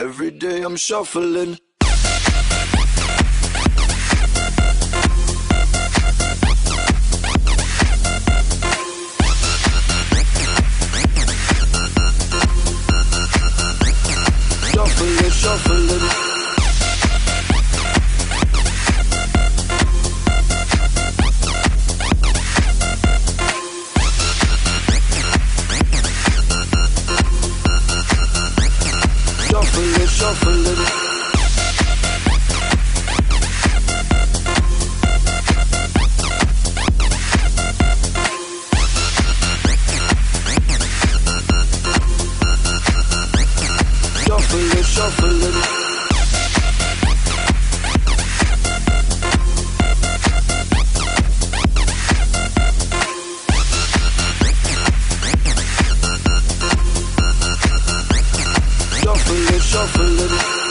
Every day I'm shuffling. Shuffling, shuffling. Shuffling, shuffling. Shuffling, shuffling. Shuffling, shuffling.